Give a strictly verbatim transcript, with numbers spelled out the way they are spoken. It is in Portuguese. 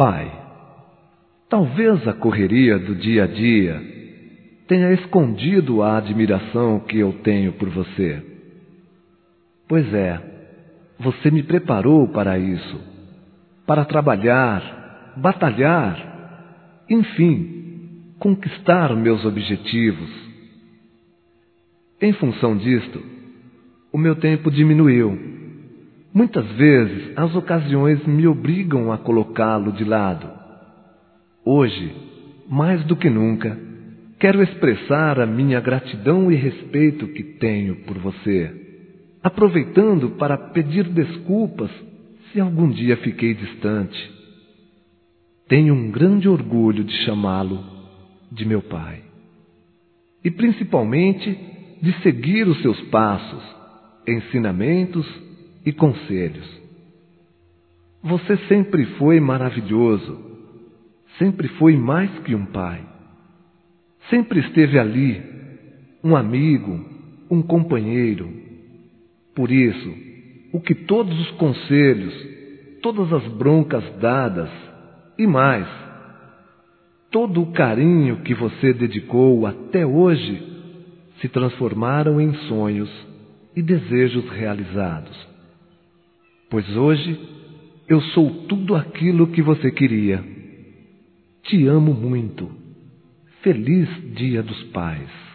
Pai, talvez a correria do dia a dia tenha escondido a admiração que eu tenho por você. Pois é, você me preparou para isso, para trabalhar, batalhar, enfim, conquistar meus objetivos. Em função disto, o meu tempo diminuiu. Muitas vezes as ocasiões me obrigam a colocá-lo de lado. Hoje, mais do que nunca, quero expressar a minha gratidão e respeito que tenho por você, aproveitando para pedir desculpas se algum dia fiquei distante. Tenho um grande orgulho de chamá-lo de meu pai. E principalmente de seguir os seus passos, ensinamentos e conselhos. Você sempre foi maravilhoso, sempre foi mais que um pai. Sempre esteve ali, um amigo, um companheiro. Por isso, o que todos os conselhos, todas as broncas dadas e mais, todo o carinho que você dedicou até hoje se transformaram em sonhos e desejos realizados. Pois hoje eu sou tudo aquilo que você queria. Te amo muito. Feliz Dia dos Pais.